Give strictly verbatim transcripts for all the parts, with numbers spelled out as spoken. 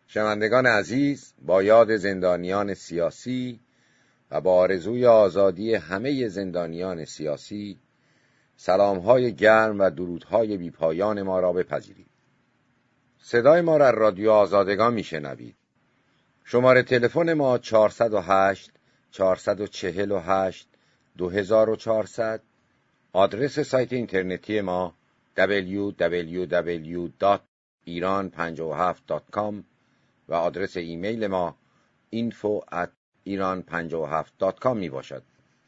شنوندگان عزیز، با یاد زندانیان سیاسی و با آرزوی آزادی همه زندانیان سیاسی، سلام‌های گرم و درودهای بی‌پایان ما را بپذیرید. صدای ما را از رادیو آزادگان میشنوید. شماره تلفن ما چهارصد و هشت چهارصد و چهل و هشت دو هزار و چهارصد، آدرس سایت اینترنتی ما دبلیو دبلیو دبلیو دات ایران پنجاه و هفت دات کام و آدرس ایمیل ما اینفو ات ایران پنجاه و هفت دات کام می باشد.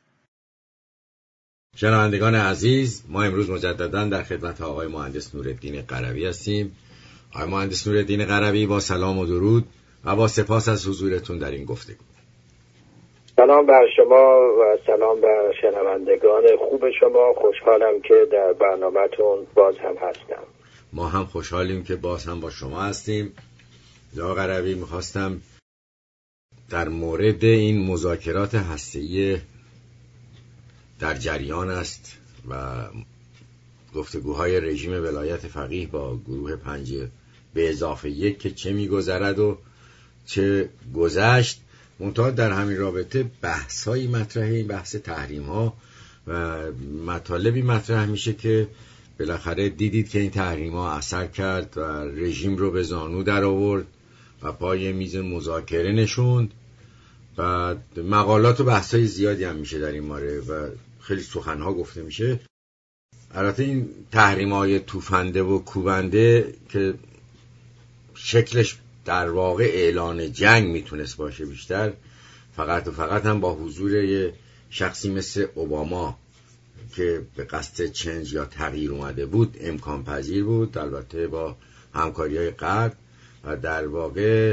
شنوندگان عزیز، ما امروز مجددا در خدمت آقای مهندس نورالدین قروی هستیم. آقای مهندس نورالدین قروی، با سلام و درود و با سپاس از حضورتون در این گفتگو. سلام بر شما و سلام بر شنوندگان خوب شما. خوشحالم که در برنامه‌تون باز هم هستم. ما هم خوشحالیم که باز هم با شما هستیم. آقای قروی، میخواستم در مورد این مذاکرات هسته‌ای در جریان است و گفتگوهای رژیم ولایت فقیه با گروه پنج به اضافه یک که چه میگذرد و چه گذشت، منتها در همین رابطه بحث‌هایی مطرحه، این بحث تحریم‌ها و مطالبی مطرح میشه که بالاخره دیدید که این تحریم‌ها اثر کرد و رژیم رو به زانو در آورد و پای میز مذاکره نشوند و مقالات و بحث‌های زیادی هم میشه در این مورد و خیلی سخن‌ها گفته میشه. البته این تحریم‌های توفنده و کوبنده که شکلش در واقع اعلان جنگ میتونست باشه بیشتر، فقط و فقط هم با حضور یه شخصی مثل اوباما که به قصد چنج یا تغییر اومده بود امکان پذیر بود، البته با همکاری‌های غرب، و در واقع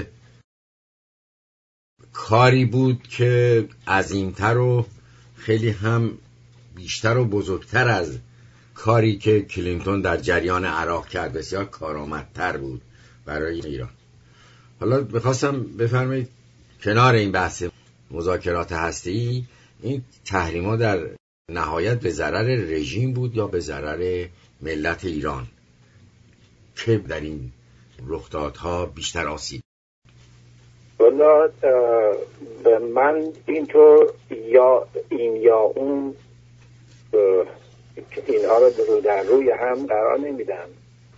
کاری بود که عظیمتر و خیلی هم بیشتر و بزرگتر از کاری که کلینتون در جریان عراق کرد، بسیار کارآمدتر بود برای ایران. حالا می‌خواستم بفرمایید کنار این بحث مذاکرات هسته‌ای، این تحریم‌ها در نهایت به ضرر رژیم بود یا به ضرر ملت ایران که در این رخدادها بیشتر آسیب؟ والا من اینطور یا این یا اون اینها رو رو در روی هم قرار نمیدم.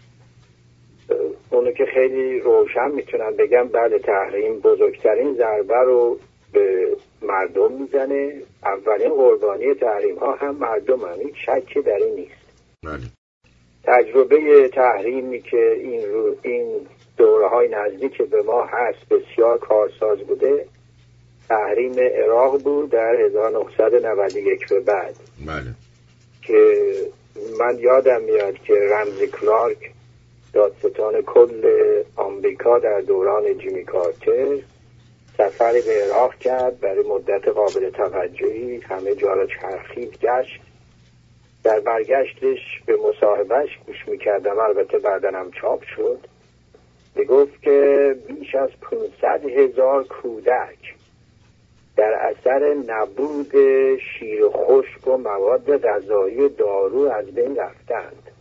اونو که خیلی روشن میتونن بگم بله، تحریم بزرگترین ضربه رو به مردم میزنه. اولین قربانی تحریم ها هم مردم هم، هیچ شکی در این نیست. بله. تجربه تحریمی که این رو این دوره های نزدیک به ما هست بسیار کارساز بوده. تحریم عراق بود در هزار و نهصد و نود و یک به بعد. بله. که من یادم میاد که رمزی کلارک، دادستان کل آمریکا در دوران جیمی کارتر، سفری به عراق کرد برای مدت قابل توجهی، همه جا را چرخید، گشت. در برگشتش به مصاحبهش گوش میکردم، البته بعدن هم چاپ شد، میگفت که بیش از پانصد هزار کودک در اثر نبود شیر خشک و مواد غذایی و دارو از بین رفتند.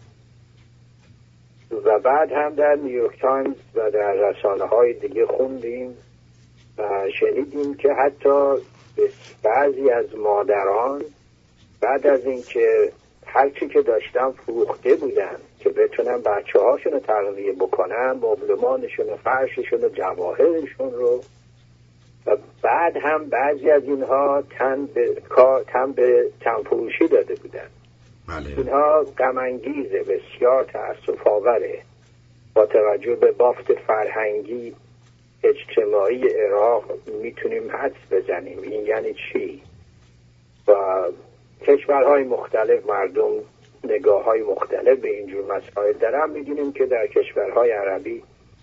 و بعد هم در نیویورک تایمز و در رسانه‌های دیگه خوندیم و شنیدیم که حتی بعضی از مادران بعد از اینکه هر چی که داشتن فروخته بودن که بتونن بچه هاشون رو تغذیه بکنن، مبلمانشون و فرششون و جواهرشون رو، و بعد هم بعضی از اینها تن به کار تن به تنفروشی داده بودن. بله. اینها غم انگیزه، بسیار تأسف آوره با توجه به بافت فرهنگی اجتماعی عراق. میتونیم حدس بزنیم این یعنی چی. و کشورهای مختلف مردم نگاه های مختلف به اینجور مسائل دارن. میدونیم که در کشورهای عربی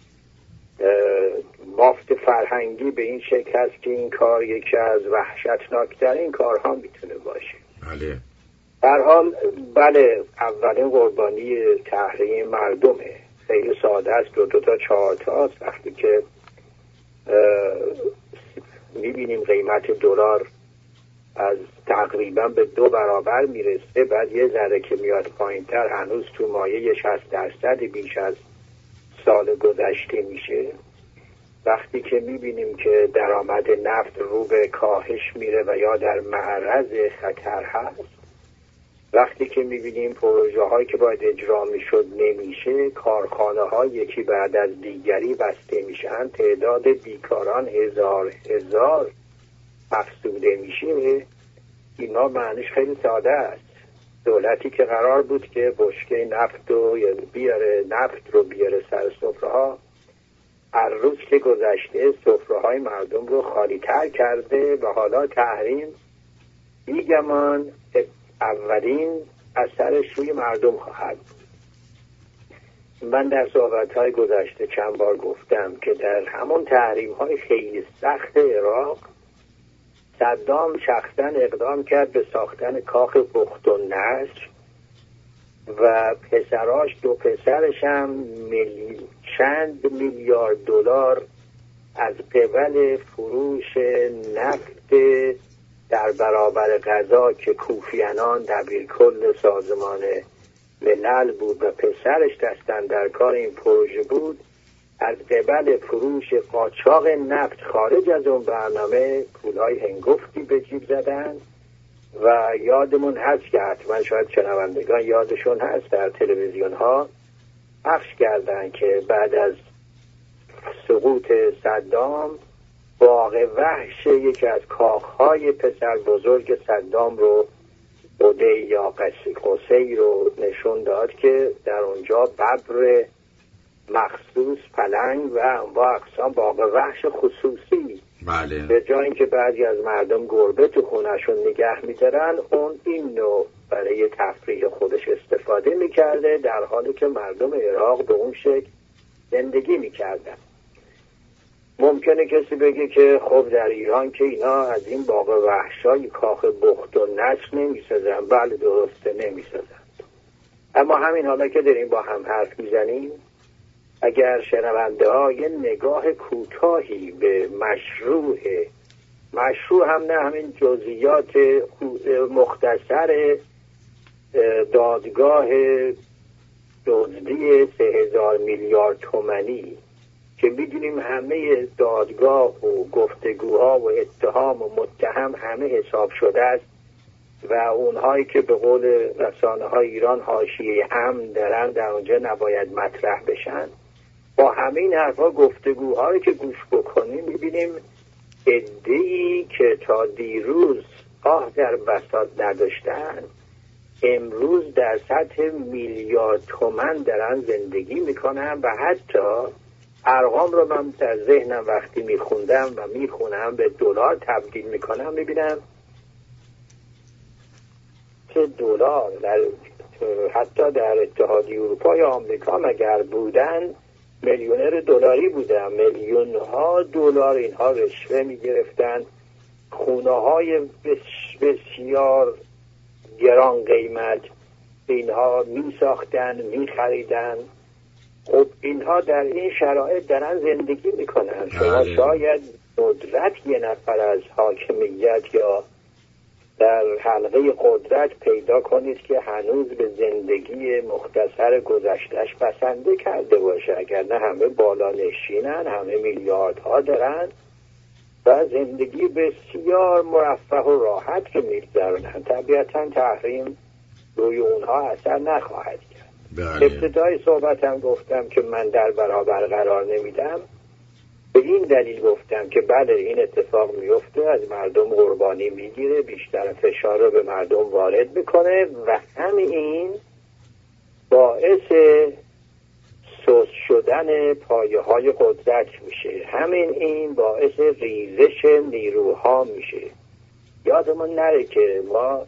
بافت فرهنگی به این شکل است که این کار یکی از وحشتناکترین کارها میتونه باشه. بله. در حال بله، اولین قربانی تحریم مردمه. خیلی ساده است، دو دو تا چهار تا است. وقتی که میبینیم قیمت دلار از تقریبا به دو برابر میرسه، بعد یه ذره که میاد پایینتر هنوز تو مایه شصت درصد بیش از سال گذشته میشه. وقتی که میبینیم که درآمد نفت رو به کاهش میره و یا در معرض خطر هست، وقتی که میبینیم پروژه هایی که باید اجرا میشد نمیشه، کارخانه ها یکی بعد از دیگری بسته میشن، تعداد بیکاران هزار هزار افزوده میشه، اینا معنیش خیلی ساده است. دولتی که قرار بود که بشکه نفت رو بیاره نفت رو بیاره سر سفره ها، هر روز که گذشته سفره های مردم رو خالی تر کرده و حالا تحریم بیگمان اولین اثرش روی مردم خواهد. من در صحبت‌های گذشته چند بار گفتم که در همون تحریم‌های خیلی سخت عراق صدام شخصا اقدام کرد به ساختن کاخ بخت و نصر و پسراش دو پسرش هم ملی... چند میلیارد دلار از قبل فروش نفت در برابر غذا که کوفیانان دبیرکل سازمان ملل بود و پسرش دستن در کار این پروژه بود، از قبل فروش قاچاق نفت خارج از اون برنامه پولای هنگفتی به جیب زدن. و یادمون هست که حتما شاید شنوندگان یادشون هست در تلویزیون ها پخش کردن که بعد از سقوط صدام باغ وحش یکی از کاخهای پسر بزرگ صدام رو بوده یا قصی رو نشون داد که در اونجا ببر مخصوص، پلنگ و انواع اقسام باغ وحش خصوصی، بله، به جای اینکه بعضی از مردم گربه تو خونهشون نگه می‌دارن، اون این نوع برای تفریح خودش استفاده میکرده، در حالی که مردم عراق به اون شکل زندگی میکردن. ممکنه کسی بگه که خب در ایران که اینا از این باغ وحشای کاخ بخت و نصر نمیسازن. بله درسته نمیسازن، اما همین حالا که داریم با هم حرف میزنیم، اگر شنونده ها یه نگاه کوتاهی به مشروع مشروع هم نه همین جزئیات مختصر دادگاه دزدی سه هزار میلیارد تومانی که میدونیم همه دادگاه و گفتگوها و اتهام و متهم همه حساب شده است و اونهایی که به قول رسانه های ایران حاشیه امن دارن در اونجا نباید مطرح بشن، با همین حرفا گفتگوها رو که گوش بکنیم میبینیم عده‌ای که تا دیروز آه در بساط نداشتن امروز در سطح میلیارد تومان دارن زندگی میکنن و حتی ارقام رو من در ذهنم وقتی میخوندم و میخونم به دلار تبدیل میکنم میبینم که دلار در حتی در اتحادیه اروپا یا آمریکا مگر بودن میلیونر دلاری بودن، میلیون ها دلار اینها رشوه میگرفتن، خونه های بسیار گران قیمت اینها میساختن میخریدن. خب اینها در این شرایط دارن زندگی میکنن. شما شاید ندرت یه نفر از حاکمیت یا در حلقه قدرت پیدا کنید که هنوز به زندگی مختصر گذشتهش بسنده کرده باشه، اگر نه همه بالا نشینن، همه میلیاردها دارن و زندگی بسیار مرفه و راحت که میگذرونن. طبیعتا تحریم روی اونها اثر نخواهد کرد. بله. ابتدای صحبتم گفتم که من در برابر قرار نمیدم، به این دلیل گفتم که بله این اتفاق میفته، از مردم قربانی میگیره، بیشتر فشار رو به مردم وارد میکنه و همین باعث سوس شدن پایه های قدرت میشه، همین این باعث ریزش نیروها میشه. یادمون نره که ما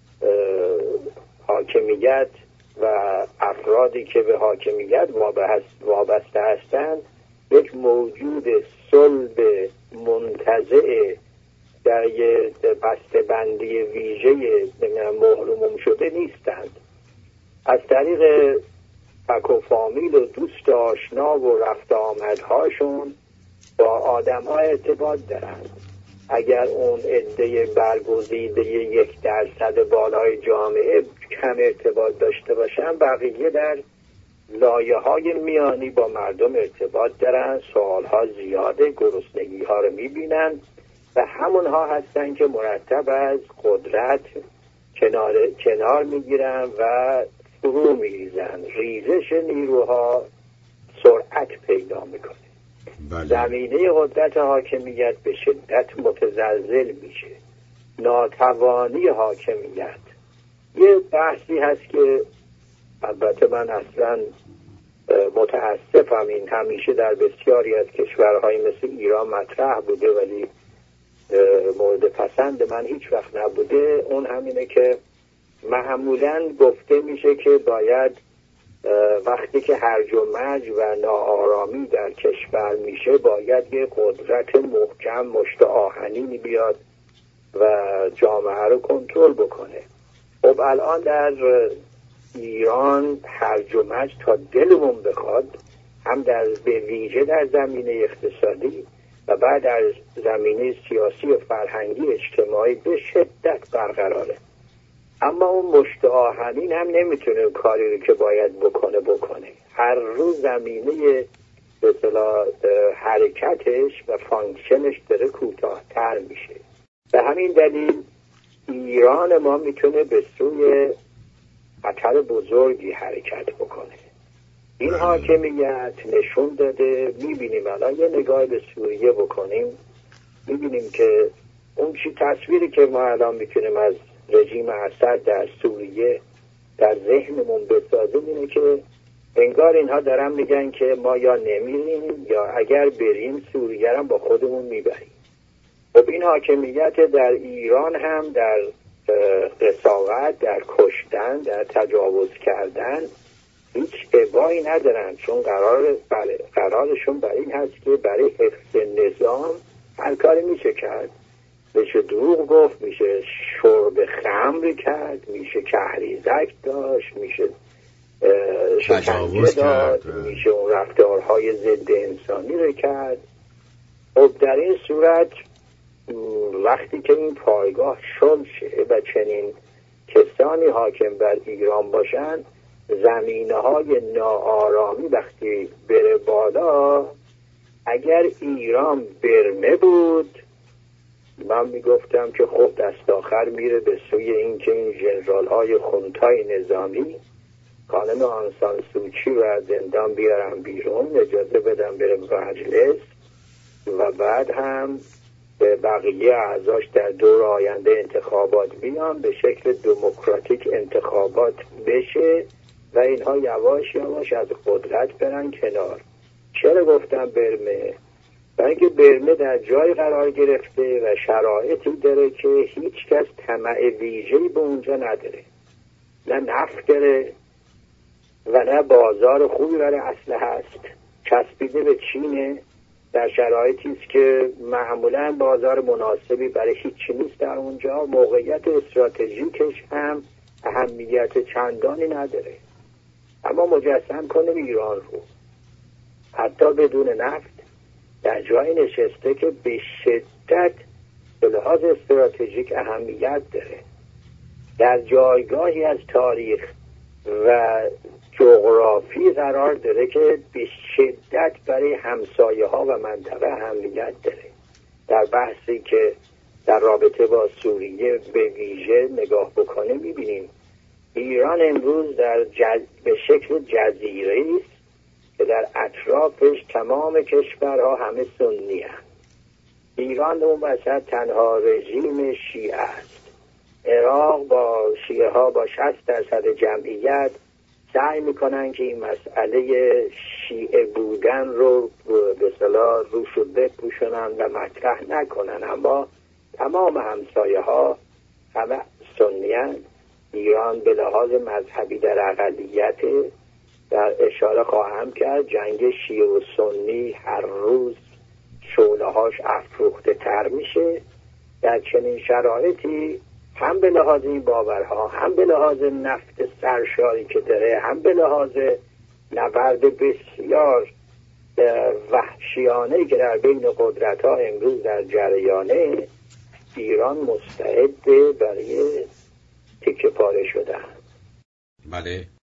حاکمیت و افرادی که به حاکمیت وابسته هستند یک موجود صلب منتزع در یه بسته بندی ویژه مهرموم شده نیستند. از طریق فک و فامیل و دوست آشنا و رفت آمدهاشون با آدم ها ارتباط دارند. اگر اون عده برگزیده یک درصد بالای جامعه کم ارتباط داشته باشن، بقیه در لایه های میانی با مردم ارتباط دارن، سوال ها زیاده، گرسنگی ها رو میبینن و همونها هستن که مرتب از قدرت کنار, کنار میگیرن و فرو میریزن. ریزش نیروها سرعت پیدا میکنه. بله. زمینه قدرت حاکمیت به شدت متزلزل میشه. ناتوانی حاکمیت یه بحثی هست که البته من اصلا متاسفم این همیشه در بسیاری از کشورهای مثل ایران مطرح بوده ولی مورد پسند من هیچ وقت نبوده. اون همینه که معمولاً گفته میشه که باید وقتی که هرج و مرج و ناآرامی در کشور میشه باید یه قدرت محکم مشت آهنینی بیاد و جامعه رو کنترل بکنه. خب الان در ایران هرج و مرج تا دلمون بخواد هم در به ویژه در زمینه اقتصادی و بعد در زمینه سیاسی و فرهنگی اجتماعی به شدت برقراره، اما اون مشت آهنین هم نمیتونه کاری رو که باید بکنه بکنه. هر روز زمینه به اصطلاح حرکتش و فانکشنش داره کوتاه‌تر میشه. به همین دلیل ایران ما میتونه به سوی خطر بزرگی حرکت بکنه. این حاکمیت نشون داده، میبینیم الان یه نگاه به سوریه بکنیم میبینیم که اون چی تصویری که ما الان میتونیم از رژیم اسد در سوریه در ذهنمون بسازیم اینه که انگار اینها دارن میگن که ما یا نمیریم یا اگر بریم سوریه رو با خودمون میبریم. خب این حاکمیت در ایران هم در قساوت، در کشتن، در تجاوز کردن هیچ ابایی ندارن، چون قرار بله قرارشون برای این هست که برای حفظ نظام هر کاری میشه کرد. میشه دروغ گفت، میشه شرب خمر کرد، میشه کهریزک داشت، میشه شکنجه داد، میشه اون رفتارهای ضد انسانی رو کرد. خب در این صورت وقتی که این پایگاه شل شه و چنین کسانی حاکم بر ایران باشن، زمینه های ناآرامی وقتی بره بالا، اگر ایران برمه بود من میگفتم که خب دست آخر میره به سوی این که این جنرال های خونتای نظامی خانم آنسان سوچی و از زندان بیارن بیرون، اجازه بدن بره مجلس و بعد هم به بقیه اعضاش در دور آینده انتخابات بیان، به شکل دموکراتیک انتخابات بشه و اینها یواش یواش از قدرت برن کنار. چرا گفتم برمه؟ برای اینکه برمه در جای قرار گرفته و شرایطی داره که هیچ کس طمع ویژه‌ای به اونجا نداره، نه نفت داره و نه بازار خوبی برای اسلحه هست، چسبیده به چینه در شرایطی است که معمولا بازار مناسبی برای هیچ نیست در اونجا، موقعیت استراتژیکش هم اهمیت چندانی نداره. اما مجسم کنیم ایران رو حتی بدون نفت در جای نشسته که به شدت به لحاظ استراتژیک اهمیت داره، در جایگاهی از تاریخ و جغرافی قرار داره که به شدت برای همسایه ها و منطقه اهمیت داره. در بحثی که در رابطه با سوریه به ویژه نگاه بکنه میبینیم ایران امروز در جز... به شکل جزیره است که در اطرافش تمام کشورها همه سنی هست. ایران اون وسط تنها رژیم شیعه است. عراق با شیعه ها با شصت درصد جمعیت سعی میکنن که این مسئله شیعه بودن رو به اصطلاح روش بپوشونن و مطرح نکنن، اما تمام همسایه ها همه سنی هست. ایران به لحاظ مذهبی در اقلیت، در اشاره خواهم کرد جنگ شیعه و سنی هر روز شعله هاش افروخته تر میشه. در چنین شرایطی هم به لحاظ این باورها، هم به لحاظ نفت سرشاری که داره، هم به لحاظ نبرد بسیار وحشیانه‌ای که در بین قدرت ها امروز در جریانه، ایران مستعد برای تکه پاره شدن. بله